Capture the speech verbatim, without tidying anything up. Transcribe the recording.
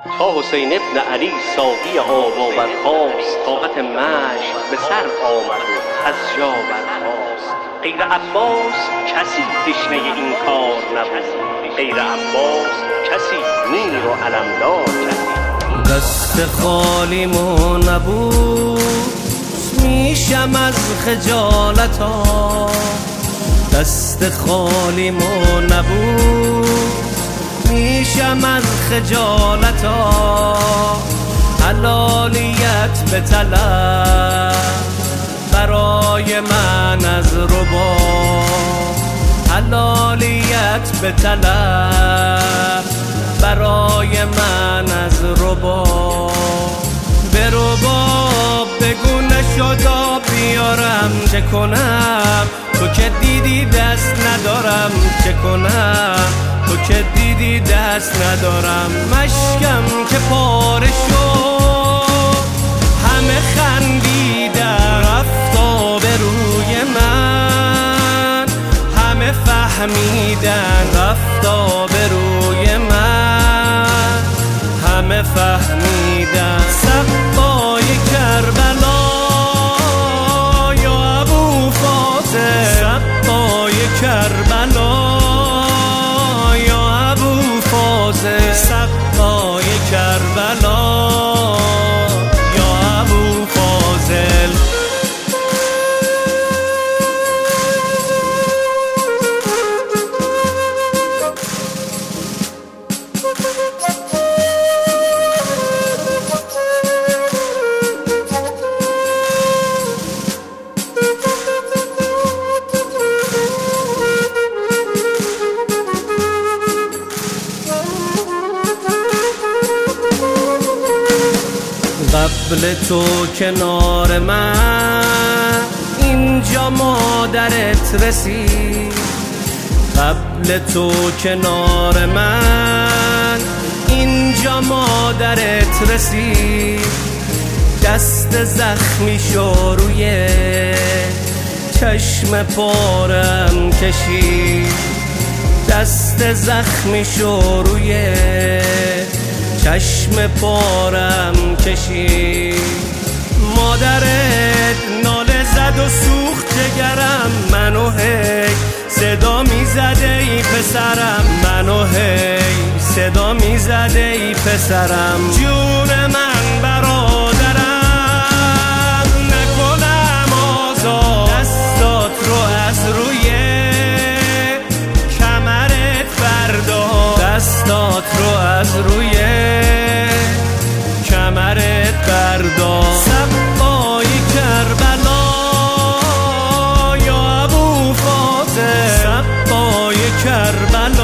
تا حسین ابن علی ساقی آب و برخاست، طاقت مشک به سر آمد و از جا برخاست. غیر عباس کسی تشنه این کار نبود، غیر عباس کسی میر و علمدار کسی. دست خالیمو نبود میشم از خجالتا، دست خالیمو نبود میشم از خجالتا. حلالیت به طلب برای من از ربا، حلالیت به طلب برای من از ربا. به ربا بگو نشدا بیارم چه کنم، تو که دیدی دست ندارم چه کنم، تو که دیدی دست ندارم. مشکم که پاره شد همه خندیدن، رفتا به روی من همه فهمیدن، رفتا به روی من همه فهمیدن. صفای کربلا یا ابو فاضل، صفای کربلا یا ابو فاضل، صفای کربلا یا ابو فاضل. قبل تو کنار من اینجا مادرت رسید، قبل تو کنار من اینجا مادرت رسید. دست زخمی شو روی چشم پارم کشید، دست زخمی شو روی چشم پارم کشید. مادرت ناله زد و سوخت جگرم، منو هی صدا میزده ای پسرم، منو هی صدا میزده ای پسرم. جون من برادرم نکنم آزاد، دستات رو از روی کمرت بردار، دستات رو از روی کمرت بردار. صفای کربلا یا ابو فاضل، صفای کربلا